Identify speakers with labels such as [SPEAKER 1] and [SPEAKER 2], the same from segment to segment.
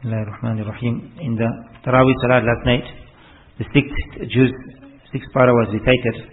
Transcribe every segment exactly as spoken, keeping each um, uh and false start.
[SPEAKER 1] Bismillahirrahmanirrahim. In the Taraweeh Salat last night, the sixth juz, sixth para was recited.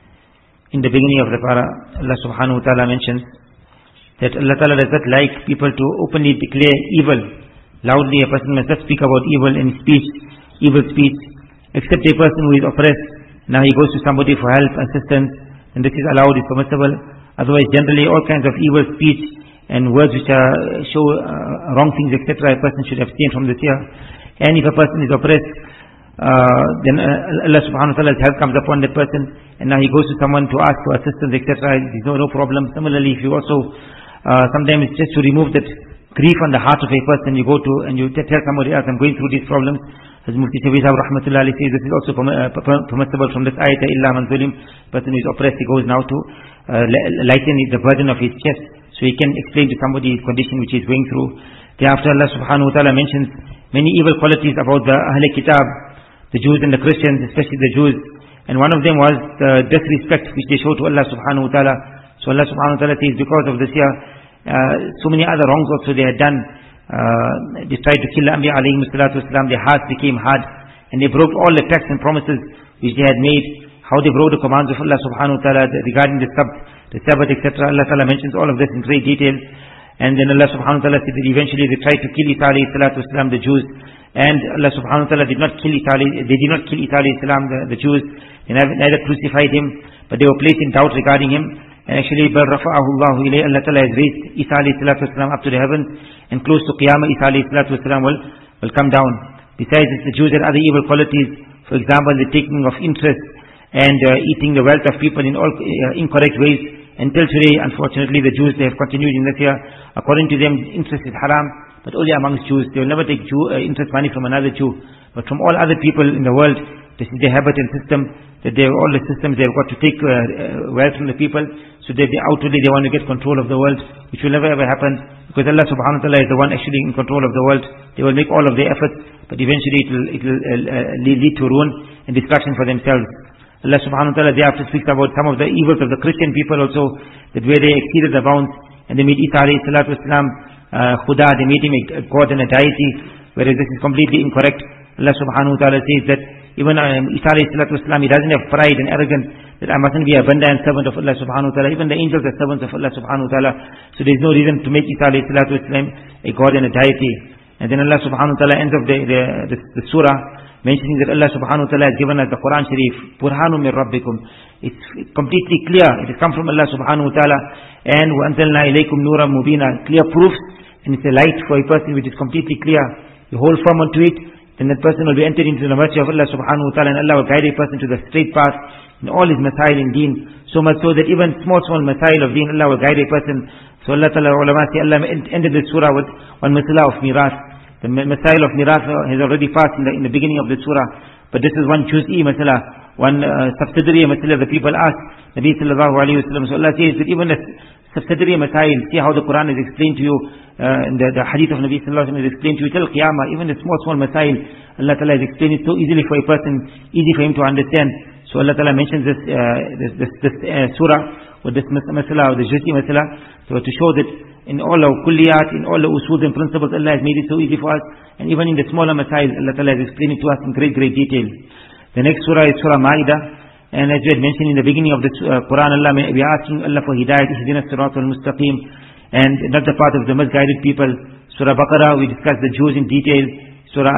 [SPEAKER 1] In the beginning of the para, Allah subhanahu wa ta'ala mentions that Allah ta'ala does not like people to openly declare evil. Loudly a person must not speak about evil in speech, evil speech, except a person who is oppressed. Now he goes to somebody for help, assistance, and this is allowed, is permissible. Otherwise, generally all kinds of evil speech and words which are, show uh, wrong things, et cetera, a person should abstain from this here. And if a person is oppressed, uh, then uh, Allah subhanahu wa ta'ala's help comes upon that person, and now he goes to someone to ask for assistance, et cetera. There's no, no problem. Similarly, if you also, uh, sometimes just to remove that grief on the heart of a person, you go to and you tell somebody else, I'm going through these problems. As Mufti Shabir Sahib Rahmatullah Ali says, this is also permissible from this ayat, illa man zulim. Person who is oppressed, he goes now to uh, lighten the burden of his chest, so he can explain to somebody his condition which he is going through. Thereafter Allah subhanahu wa ta'ala mentions many evil qualities about the Ahl Kitab, the Jews and the Christians, especially the Jews. And one of them was the disrespect which they show to Allah subhanahu wa ta'ala. So Allah subhanahu wa ta'ala says, because of this here, uh, so many other wrongs also they had done. Uh, they tried to kill the Anbiya alayhi salatu wasalam, their hearts became hard, and they broke all the pacts and promises which they had made. How they broke the commands of Allah subhanahu wa ta'ala regarding the Sabbath, the Sabbath, et cetera. Allah ta'ala mentions all of this in great detail. And then Allah subhanahu wa ta'ala said that eventually they tried to kill Isa alayhi salatu wasalam, the Jews. And Allah subhanahu wa ta'ala did not kill Isa alayhi, they did not kill Isa alayhi salam, the, the Jews. They neither crucified him, but they were placed in doubt regarding him. And actually, بَلْ رَفَعَهُ اللَّهُ إِلَيْهِ, Allah ta'ala has raised Isa alayhi salatu wasalam up to the heavens, and close to Qiyamah, Isa alayhi salatu wasalam will, will come down. Besides this, the Jews had other evil qualities. For example, the taking of interest and uh, eating the wealth of people in all uh, incorrect ways. Until today, unfortunately, the Jews, they have continued in this year. According to them, interest is haram, but only amongst Jews. They will never take Jew, uh, interest money from another Jew. But from all other people in the world, this is their habit and system, that they have all the systems, they have got to take uh, uh, wealth from the people, so that they outwardly they want to get control of the world, which will never ever happen, because Allah subhanahu wa ta'ala is the one actually in control of the world. They will make all of their efforts, but eventually it will, it will uh, lead, lead to ruin and destruction for themselves. Allah subhanahu wa ta'ala thereafter speaks about some of the evils of the Christian people also, that where they exceeded the bounds, and they made Isa alayhi salatu wasalam uh, khuda, they made him a god and a deity, whereas this is completely incorrect. Allah subhanahu wa ta'ala says that even um, Isa alayhi salatu wasalam, he doesn't have pride and arrogance, that I mustn't be a banda and servant of Allah subhanahu wa ta'ala. Even the angels are servants of Allah subhanahu wa ta'ala. So there is no reason to make Isa alayhi salatu wasalam a god and a deity. And then Allah subhanahu wa ta'ala ends of the, the, the, the surah, mentioning that Allah subhanahu wa ta'ala has given us the Quran Sharif, Burhanu min Rabbikum. It's completely clear. It has come from Allah subhanahu wa ta'ala. And وَأَنزَلْنَا إِلَيْكُمْ نُورًا مُبِينًا, clear proofs, and it's a light for a person which is completely clear. You hold firm onto it, then that person will be entered into the mercy of Allah subhanahu wa ta'ala, and Allah will guide a person to the straight path in all his masail in deen. So much so that even small, small masail of deen, Allah will guide a person. So Allah ta'ala, ulama say, Allah ended this surah with one masala of miras. The masail of miras has already passed in the, in the beginning of the surah. But this is one juz'i masala, one uh, subsidiary masala the people ask Nabi sallallahu alayhi wa sallam. So Allah says that even the subsidiary masail, see how the Quran is explained to you, uh, in the, the hadith of Nabi sallallahu alayhi wa sallam is explained to you till Qiyamah. Even the small, small masail, Allah ta'ala has explained it so easily for a person, easy for him to understand. So Allah ta'ala mentions this, uh, this, this, this uh, surah with this masala, or the juz'i masala, so to show that in all our kulliyat, in all the usul and principles, Allah has made it so easy for us. And even in the smaller masail, Allah ta'ala has explained it to us in great, great detail. The next surah is Surah Ma'idah. And as we had mentioned in the beginning of the uh, Quran, Allah, we are asking Allah for hidayat, ihdina as-siratal mustaqim, and not the path of the misguided people. Surah Baqarah, we discussed the Jews in detail. Surah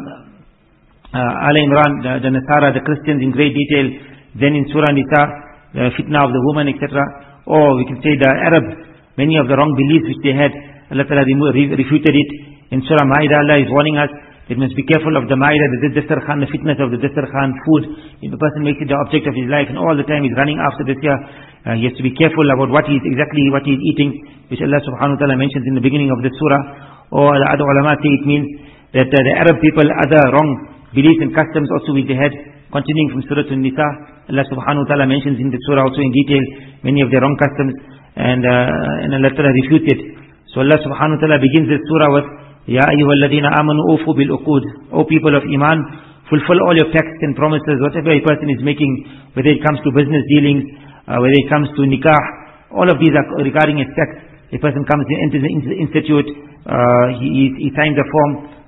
[SPEAKER 1] uh, uh, Al Imran, the, the Nasara, the Christians in great detail. Then in Surah Nisa, the fitna of the woman, et cetera. Or we can say the Arabs, many of the wrong beliefs which they had, Allah Ta'ala refuted it. In Surah Ma'idah, Allah is warning us that we must be careful of the Ma'idah, the Dastarkhan, the fitness of the Dastarkhan, food. If the person makes it the object of his life and all the time he's running after this year, uh, he has to be careful about what he is exactly what he is eating, which Allah subhanahu wa ta'ala mentions in the beginning of the surah. Or the other ulama say it means that uh, the Arab people, other wrong beliefs and customs also which they had. Continuing from Surah An-Nisa, Allah subhanahu wa ta'ala mentions in the surah also in detail many of their wrong customs, and uh, and Allah ta'ala refutes it. So Allah subhanahu wa ta'ala begins this surah with Ya ayyuhalladhina amanu ufu bil uqud. O people of Iman, fulfill all your pacts and promises, whatever a person is making, whether it comes to business dealings, uh, whether it comes to nikah, all of these are regarding a pact. A person comes into the institute, uh, he, he signs a form,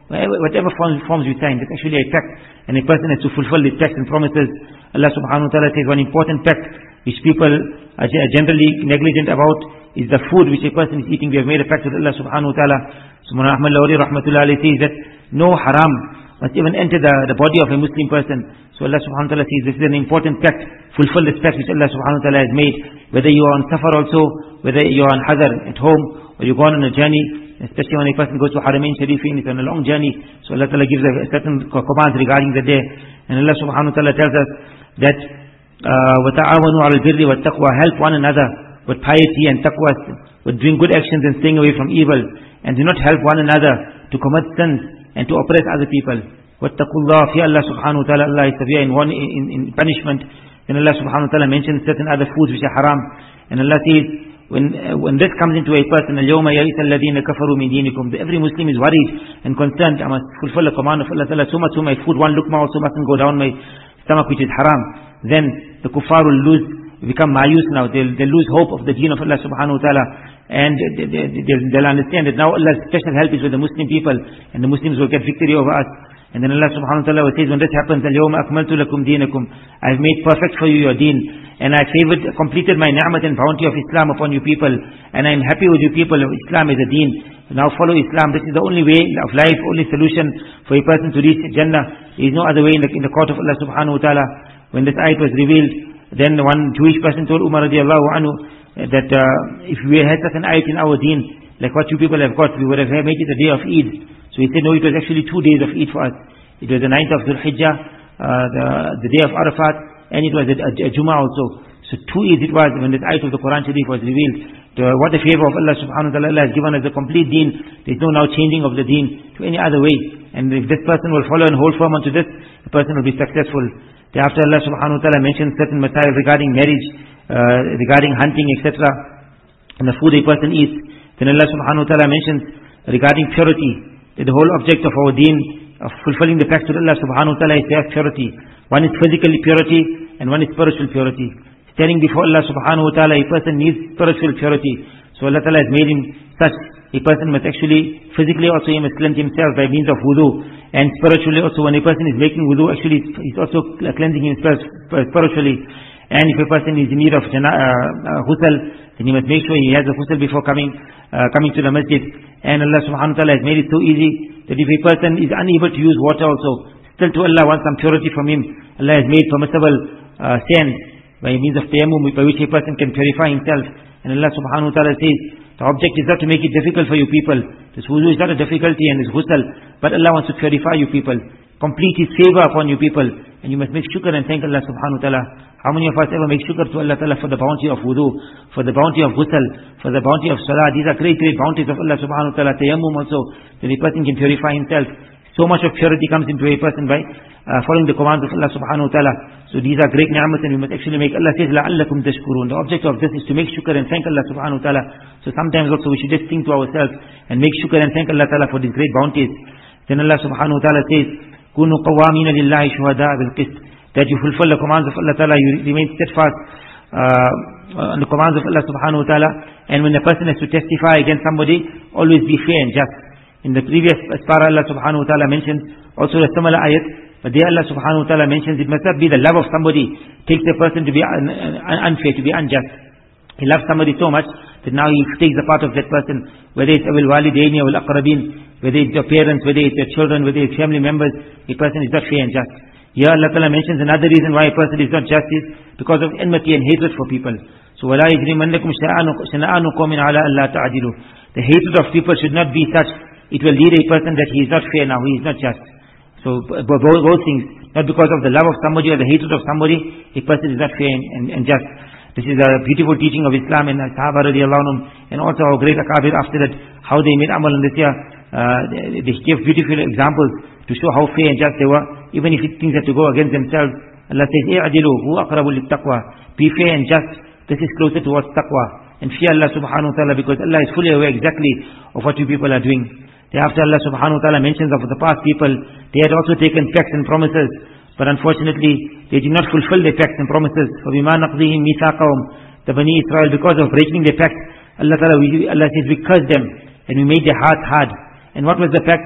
[SPEAKER 1] whatever forms, forms we sign, that's actually a pact, and a person has to fulfill the pact and promises. Allah subhanahu wa ta'ala says one important pact which people are generally negligent about is the food which a person is eating. We have made a pact with Allah subhanahu wa ta'ala. So Mullah Ahmad Lawri rahmatullah alayhi says that no haram must even enter the, the body of a Muslim person. So Allah subhanahu wa ta'ala says this is an important pact. Fulfill this pact which Allah subhanahu wa ta'ala has made. Whether you are on safar also, whether you are on hazar at home, or you go on a journey, especially when a person goes to Haramain Sharifin, it's on a long journey. So Allah ta'ala gives a certain commands regarding the day. And Allah subhanahu wa ta'ala tells us that وَتَعَاوَنُوا عَلَى الْبِرِّ وَالتَّقْوَى, help one another with piety and taqwa, with doing good actions and staying away from evil. And do not help one another to commit sins and to oppress other people. وَاتَّقُوا اللَّهَ, fear Allah subhanahu wa ta'ala. Allah is severe in, one, in, in punishment. Then Allah subhanahu wa ta'ala mentions certain other foods which are haram. And Allah says, when, uh, when this comes into a person, الْيَوْمَ يَئِسَ الَّذِينَ كَفَرُوا مِنْ دِينِكُمْ, every Muslim is worried and concerned. I must fulfill the command of Allah ta'ala. So much so my food, one luqma also mustn't go down my stomach, which is haram. Then the kuffar will lose, become mayus now. They'll, they'll lose hope of the deen of Allah subhanahu wa ta'ala. And they, they, they'll, they'll understand that now Allah's special help is with the Muslim people, and the Muslims will get victory over us. And then Allah subhanahu wa ta'ala says, when this happens, الْيَوْمَ أَكْمَلْتُ لَكُمْ دِينَكُمْ, I have made perfect for you your deen, and I have favored, completed my ni'mat and bounty of Islam upon you people, and I am happy with you people. Islam is a deen. Now follow Islam. This is the only way of life, only solution for a person to reach Jannah. There is no other way in the, in the court of Allah subhanahu wa ta'ala. When this ayat was revealed, then one Jewish person told Umar radiallahu anhu that uh, if we had such an ayat in our deen, like what you people have got, we would have made it a day of Eid. So he said, no, it was actually two days of Eid for us. It was the ninth of Dhul Hijjah, uh, the, the day of Arafat, and it was a, a, a Jummah also. So two Eids it was when this ayat of the Quran Sharif was revealed. The, what the favor of Allah subhanahu wa ta'ala, Allah has given us the complete deen. There is no now changing of the deen to any other way. And if this person will follow and hold firm onto this, the person will be successful. Thereafter Allah subhanahu wa ta'ala mentions certain matters regarding marriage, uh, regarding hunting, et cetera, and the food a person eats. Then Allah subhanahu wa ta'ala mentions regarding purity, that the whole object of our deen, of fulfilling the pact with Allah subhanahu wa ta'ala, is to have purity. One is physical purity, and one is spiritual purity. Standing before Allah subhanahu wa ta'ala, a person needs spiritual purity. So Allah ta'ala has made him such. A person must actually, physically also he must cleanse himself by means of wudu. And spiritually also, when a person is making wudu, actually he's also cleansing himself spiritually. And if a person is in need of uh, uh, ghusl, then he must make sure he has a ghusl before coming uh, coming to the masjid. And Allah subhanahu wa ta'ala has made it so easy that if a person is unable to use water also, still to Allah wants some purity from him. Allah has made permissible uh, sand by means of tayammum, by which a person can purify himself. And Allah subhanahu wa ta'ala says, the object is not to make it difficult for you people. This wudu is not a difficulty and is ghusl, but Allah wants to purify you people, complete His favor upon you people. And you must make shukr and thank Allah subhanahu wa ta'ala. How many of us ever make shukr to Allah ta'ala for the bounty of wudu, for the bounty of ghusl, for the bounty of salah? These are great, great bounties of Allah subhanahu wa ta'ala. Tayammum also, that a person can purify himself. So much of purity comes into a person by uh, following the commands of Allah subhanahu wa ta'ala. So these are great ni'mat, and we must actually make, Allah says, لَعَلَّكُمْ تَشْكُرُونَ. The object of this is to make shukr and thank Allah subhanahu wa ta'ala. So sometimes also we should just think to ourselves and make shukr and thank Allah ta'ala for these great bounties. Then Allah subhanahu wa ta'ala says, كُونُوا قَوَّامِينَ لِلَّهِ شُهَدَاءَ بِالْقِسْطِ, that you fulfill the commands of Allah ta'ala, you remain steadfast uh, on the commands of Allah subhanahu wa ta'ala. And when a person has to testify against somebody, always be fair and just. In the previous para, Allah subhanahu wa ta'ala mentions also a similar ayat, but there Allah subhanahu wa ta'ala mentions it must not be the love of somebody takes a person to be un un unfair, to be unjust. He loves somebody so much that now he takes the part of that person, whether it's awil walidaini or aqrabin, whether it's your parents, whether it's your children, whether it's family members. A person is not fair and just. Here Allah ta'ala mentions another reason why a person is not just is because of enmity and hatred for people. So وَلَا يَجْرِمَنَّكُمْ شَنَآنُ قَوْمٍ عَلَىٰ أَلَّا تَعْدِلُوا. The hatred of people should not be such. It will lead a person that he is not fair now, he is not just. So both, both things, not because of the love of somebody or the hatred of somebody, a person is not fair and, and, and just. This is a beautiful teaching of Islam and Sahaba radiallahu anhum, and also our great akabir after that, how they made amal in this year. Uh, they, they gave beautiful examples to show how fair and just they were, even if things had to go against themselves. Allah says, اِعْدِلُوا هُوَ أَقْرَبُ لِلتَّقْوَى. Be fair and just, this is closer towards taqwa. And fear Allah subhanahu wa ta'ala, because Allah is fully aware exactly of what you people are doing. Thereafter Allah subhanahu wa ta'ala mentions of the past people, they had also taken pacts and promises, but unfortunately they did not fulfill their pacts and promises. فَبِمَا نَقْضِهِمْ مِيثَاقَهُمْ, the Bani Israel, because of breaking their pact, Allah ta'ala, we, Allah says we cursed them and we made their hearts hard. And what was the pact?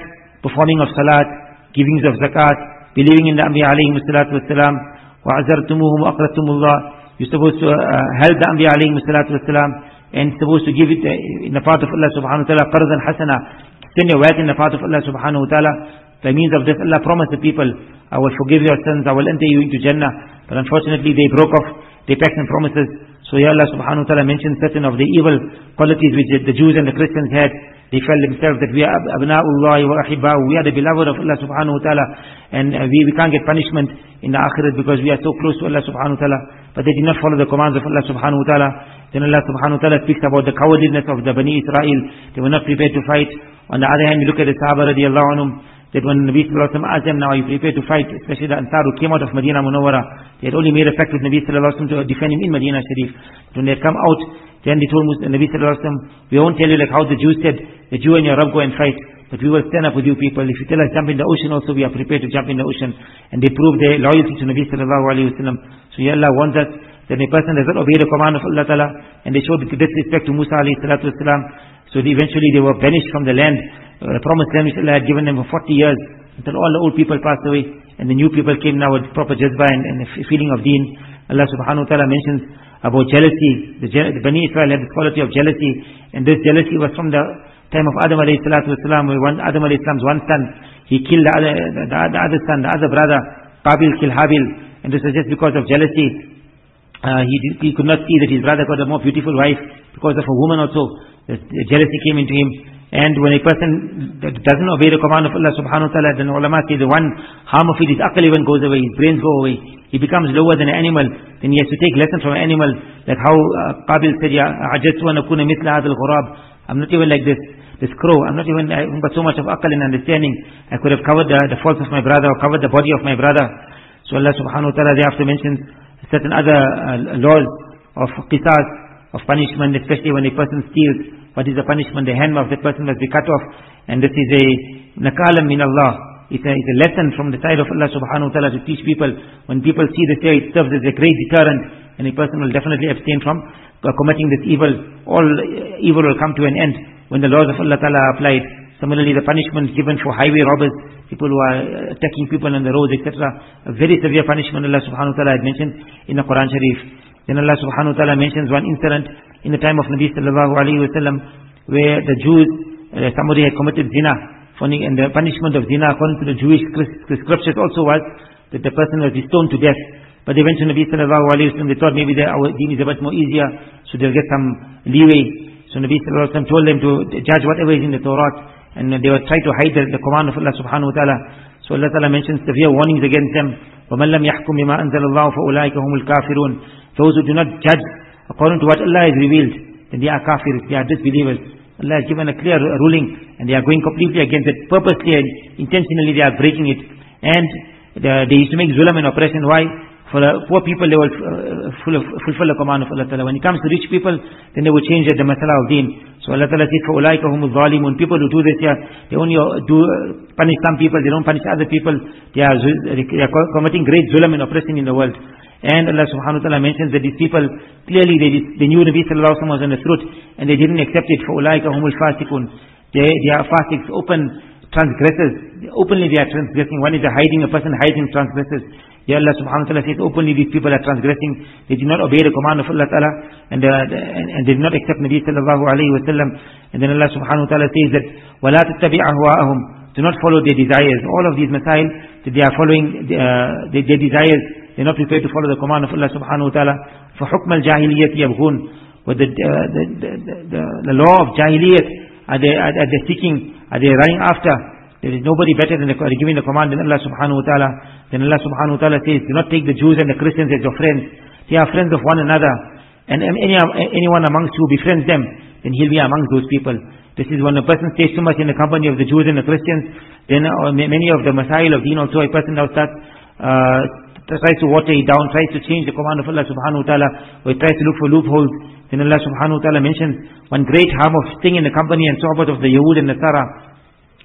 [SPEAKER 1] performing of salat, givings of zakat, believing in the Anbiya alayhi salatu wassalam, وَعَزَرْتُمُوهُمْ وَأَقْرَضْتُمُ اللَّهِ. You're supposed to uh, help the Anbiya alayhi salatu wassalam, and supposed to give it uh, in the path of Allah subhanahu wa ta'ala, qardan hasana, send your wealth in the path of Allah subhanahu wa ta'ala. By means of this, Allah promised the people, I will forgive your sins, I will enter you into Jannah. But unfortunately they broke off their pacts and promises. So here Allah subhanahu wa ta'ala mentioned certain of the evil qualities which the Jews and the Christians had. They felt themselves that we are abna'ullahi wa ahibba'u, we are the beloved of Allah subhanahu wa ta'ala, and uh, we, we can't get punishment in the akhirat because we are so close to Allah subhanahu wa ta'ala. But they did not follow the commands of Allah subhanahu wa ta'ala. Then Allah subhanahu wa ta'ala speaks about the cowardliness of the Bani Israel. They were not prepared to fight. On the other hand, you look at the Sahaba radiallahu anhum, that when Nabi sallallahu alaihi wasallam asked them, now are you prepared to fight, especially the Ansar who came out of Medina Munawwara, they had only made a pact with Nabi sallallahu alaihi wasallam to defend him in Medina Sharif. When they had come out, then they told Nabi sallallahu alaihi wasallam, we won't tell you like how the Jews said, that you and your Rabb go and fight, but we will stand up with you people. If you tell us jump in the ocean also, we are prepared to jump in the ocean. And they proved their loyalty to Nabi sallallahu alaihi wasallam. So Ya Allah warns us that a person does not obey the command of Allah ta'ala, and they showed disrespect to Musa alayhi salatu wasalam. So they eventually they were banished from the land, uh, the promised land which Allah had given them for forty years, until all the old people passed away, and the new people came now with proper jazba and, and a feeling of deen. Allah subhanahu wa ta'ala mentions about jealousy. The, the Bani Israel had this quality of jealousy, and this jealousy was from the time of Adam alayhi salatu wasalam, where one, Adam alayhi salam's one son, he killed the other, the, the other son, the other brother, Qabil killed Habil, and this was just because of jealousy. Uh, he, he could not see that his brother got a more beautiful wife because of a woman also. The, the jealousy came into him. And when a person doesn't obey the command of Allah subhanahu wa ta'ala, then ulama say the one harm of it is aql even goes away, his brains go away. He becomes lower than an animal. Then he has to take lessons from an animal. Like how uh, Qabil said, Ya ajattu an akuna mithla hadha al-ghurab. I'm not even like this, this crow. I'm not even, I haven't got so much of aql and understanding. I could have covered the, the faults of my brother, or covered the body of my brother. So Allah subhanahu wa ta'ala thereafter mentions certain other uh, laws of qisas, of punishment, especially when a person steals. What is the punishment? The hand of the person must be cut off. And this is a nakalam min Allah. It's a, it's a lesson from the side of Allah subhanahu wa ta'ala to teach people. When people see this here, it serves as a great deterrent, and a person will definitely abstain from committing this evil. All evil will come to an end when the laws of Allah ta'ala are applied. Similarly, the punishment given for highway robbers, people who are attacking people on the roads, et cetera. A very severe punishment Allah subhanahu wa ta'ala had mentioned in the Quran Sharif. Then Allah subhanahu wa ta'ala mentions one incident in the time of Nabi sallallahu alayhi wa sallam, where the Jews, uh, somebody had committed zina, and the punishment of zina according to the Jewish scriptures also was that the person was stoned to death. But they went to Nabi sallallahu alayhi wa sallam, they thought maybe the, our deen is a bit more easier, so they'll get some leeway. So Nabi sallallahu alayhi wa sallam told them to judge whatever is in the Torah, and they would try to hide the, the command of Allah subhanahu wa ta'ala. So Allah ta'ala mentions severe warnings against them. وَمَنْ لَمْ يَحْكُمْ بِمَا أَنزَلَ اللَّهُ فَأُولَٰئِكَ هُمُ الْكَافِرُونَ. Those who do not judge according to what Allah has revealed, then they are kafirs, they are disbelievers. Allah has given a clear ruling, and they are going completely against it. Purposely and intentionally they are breaking it. And the, they used to make zulam and oppression. Why? For the poor people they will uh, fulfill the command of Allah Ta'ala. When it comes to rich people, then they will change the masala of deen. So Allah Ta'ala says, فَأُولَٰئِكَ هُمُ الظَّالِمُونَ. People who do this here, they only do uh, punish some people, they don't punish other people. They are, they are committing great zulam and oppression in the world. And Allah subhanahu wa ta'ala mentions that these people, clearly they, they knew Nabi sallallahu alaihi wasallam was on the truth, and they didn't accept it. فَأُولَٰئِكَ هُمُ الْفَاسِقُونَ. They, they are fasiqs, open transgressors. Openly they are transgressing. One is a hiding, a person hides and transgresses. Here Allah subhanahu wa ta'ala says, openly these people are transgressing. They did not obey the command of Allah ta'ala, and, uh, and, and they did not accept Nabi sallallahu alaihi wasallam. And then Allah subhanahu wa ta'ala says that, وَلَا تَتَّبِعْ أَهْوَاءَهُمْ. Do not follow their desires. All of these masail that they are following, uh, their, their desires, they're not prepared to follow the command of Allah subhanahu wa ta'ala. فَحُكْمَ الْجَاهِلِيَّةِ يَبْغُونَ. With the, uh, the, the, the, the law of Jahiliyyat, are they, are, are they seeking, are they running after? There is nobody better than the, giving the command than Allah subhanahu wa ta'ala. Then Allah subhanahu wa ta'ala says, do not take the Jews and the Christians as your friends. They are friends of one another. And any, anyone amongst you befriends them, then he'll be amongst those people. This is when a person stays too much in the company of the Jews and the Christians, then uh, many of the masail of deen also, a person now starts, uh, tries to water it down, tries to change the command of Allah subhanahu wa ta'ala, or tries to look for loopholes. Then Allah subhanahu wa ta'ala mentions one great harm of staying in the company and sohbat of the Yahud and Nasara.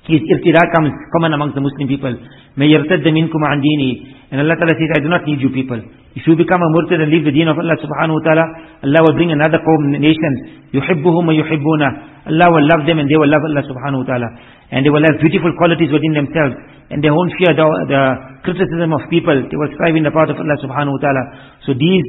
[SPEAKER 1] his irtidad comes common amongst the Muslim people. May yartadda minkum an dini. And Allah Ta'ala says, I do not need you people. If you become a murtad and leave the deen of Allah subhanahu wa ta'ala, Allah will bring another qawm, nation. Yuhibbuhum wa yuhibbuna. Allah will love them and they will love Allah subhanahu wa ta'ala. And they will have beautiful qualities within themselves. And they won't fear the, the criticism of people. They will strive in the path of Allah subhanahu wa ta'ala. So these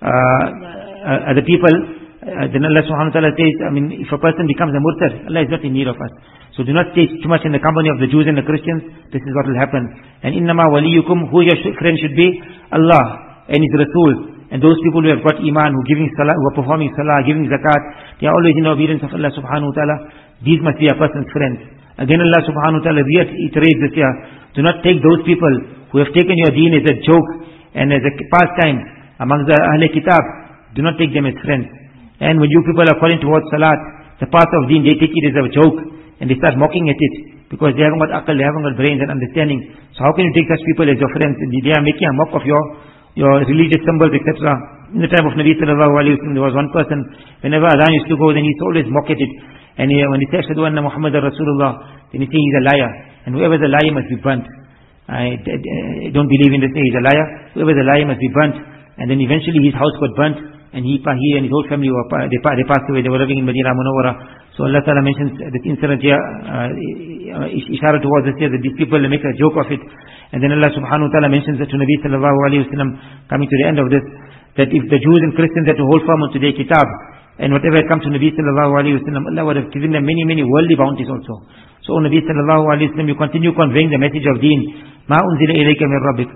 [SPEAKER 1] uh, are the people. Uh, then Allah subhanahu wa ta'ala says, I mean, if a person becomes a murtad, Allah is not in need of us. So do not stay too much in the company of the Jews and the Christians. This is what will happen. And innama waliyukum, who your friend should be? Allah and His Rasul. And those people who have got iman, who are giving salah, who are performing salah, giving zakat, they are always in obedience of Allah subhanahu wa ta'ala. These must be a person's friends. Again Allah subhanahu wa ta'ala reiterates this here. Do not take those people who have taken your deen as a joke and as a pastime among the Ahl Kitab. Do not take them as friends. And when you people are calling towards salat, the path of deen, they take it as a joke. And they start mocking at it, because they haven't got aql, they haven't got brains and understanding. So how can you take such people as your friends? They are making a mock of your your religious symbols, et cetera. In the time of Nabi sallallahu alayhi wa sallam, there was one person, whenever adhan used to go, then he used to always mock at it. And he, when he said, Ashhadu anna Muhammadan Rasulullah, then he said he's a liar. And whoever is a liar must be burnt. I, I don't believe in this, he's a liar. Whoever is a liar must be burnt. And then eventually his house got burnt. And he, he and his whole family were, they, they passed away. They were living in Medina Munawwara. So Allah Ta'ala mentions this incident here, uh, ishara towards this here, that these people make a joke of it. And then Allah Subhanahu Wa Ta'ala mentions that to Nabi Sallallahu Alaihi Wasallam, coming to the end of this, that if the Jews and Christians had to hold firm onto their kitab, and whatever had come to Nabi Sallallahu Alaihi Wasallam, Allah would have given them many, many worldly bounties also. So O Nabi Sallallahu Alaihi Wasallam, you continue conveying the message of deen. Ma unzila ilayka min rabbik.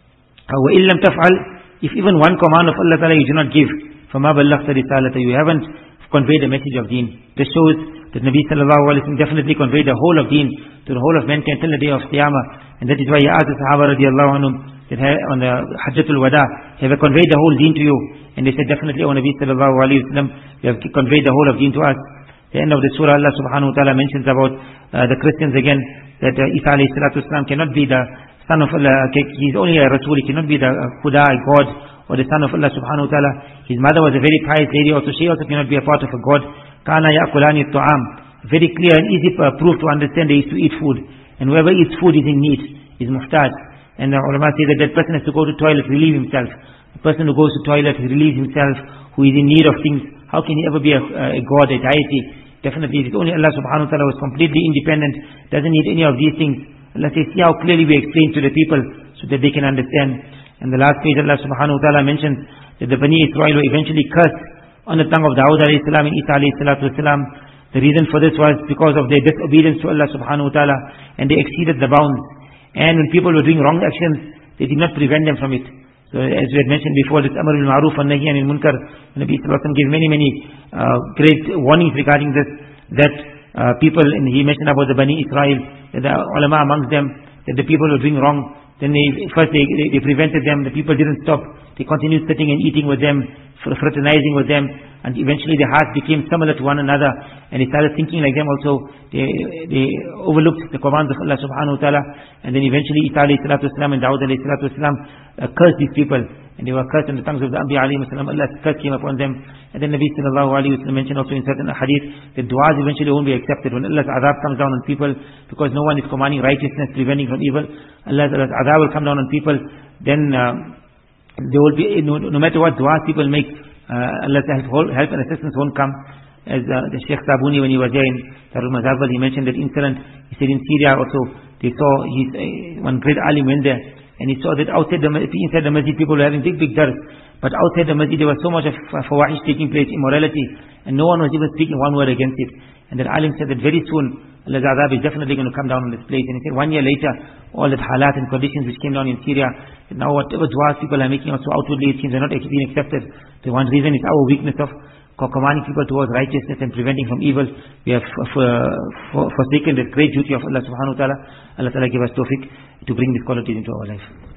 [SPEAKER 1] Wa illam taf'al, if even one command of Allah Ta'ala you do not give, فَمَا بَلَّغْتَ رِسَالَةَ, you haven't conveyed the message of deen. This shows that Nabi Sallallahu Alaihi Wasallam definitely conveyed the whole of deen to the whole of mankind till the day of Qiyamah. And that is why he asked the Sahaba radiallahu anhum, that on the Hajjatul Wada, have I conveyed the whole deen to you? And they said, definitely, O Nabi Sallallahu Alaihi Wasallam, you have conveyed the whole of deen to us. The end of the surah, Allah Subhanahu Wa Ta'ala mentions about uh, the Christians again, that uh, Isa alayhi salatu wasalam cannot be the son of Allah, he is only a Rasul, he cannot be the uh, Khuda, God, or the son of Allah Subhanahu Wa Ta'ala. His mother was a very pious lady also, she also cannot be a part of a God. Kana ya'kulani at-ta'am. Very clear and easy uh, proof to understand they used to eat food. And whoever eats food is in need, is muhtaj. And the ulama say that that person has to go to toilet, relieve himself. The person who goes to toilet, he relieves himself, who is in need of things, how can he ever be a, a God, a deity? Definitely, it is only Allah Subhanahu Wa Ta'ala who is completely independent, doesn't need any of these things. Allah says, see how clearly we explain to the people so that they can understand. And the last page Allah Subhanahu Wa Ta'ala mentions that the Bani Israel were eventually cursed on the tongue of Dawud alayhi salam and Isa alayhi salatu wasalam. The reason for this was because of their disobedience to Allah Subhanahu Wa Ta'ala, and they exceeded the bounds. And when people were doing wrong actions, they did not prevent them from it. So as we had mentioned before, this Amr al-Ma'ruf and Nahi anil Munkar, the Nabi Sallallahu Alaihi Wasallam gave many, many uh, great warnings regarding this, that uh, people, and he mentioned about the Bani Israel, that the ulama amongst them, that the people were doing wrong. Then they, first they, they, they prevented them, the people didn't stop. They continued sitting and eating with them, fraternizing with them, and eventually their hearts became similar to one another, and they started thinking like them also. They, they overlooked the commands of Allah Subhanahu Wa Ta'ala, and then eventually Isa alayhi salatu wasalam and Dawud alayhi salatu wasalam uh, cursed these people, and they were cursed in the tongues of the Anbiya alayhi wasalam. Allah's curse came upon them. And then Nabi Sallallahu Alaihi Wasallam mentioned also in certain hadith that du'as eventually won't be accepted when Allah's azab comes down on people, because no one is commanding righteousness, preventing from evil. Allah's azab will come down on people. Then uh, there will be, no, no matter what du'as people make, uh, Allah's help, help and assistance won't come. As uh, the Sheikh Sabuni, when he was there in Darul Mazhabal, he mentioned that incident. He said in Syria also, they saw his, uh, one great alim went there, and he saw that outside the, inside the masjid people were having big, big dars. But outside the masjid there was so much of uh, fawahish taking place, immorality, and no one was even speaking one word against it. And that alim said that very soon, Allah's azab is definitely going to come down on this place. And he said one year later, all that halat and conditions which came down in Syria, now whatever du'as people are making also outwardly, it seems are not being accepted. The one reason is our weakness of commanding people towards righteousness and preventing from evil. We have forsaken the great duty of Allah Subhanahu Wa Ta'ala. Allah Ta'ala give us tawfiq to bring these qualities into our life.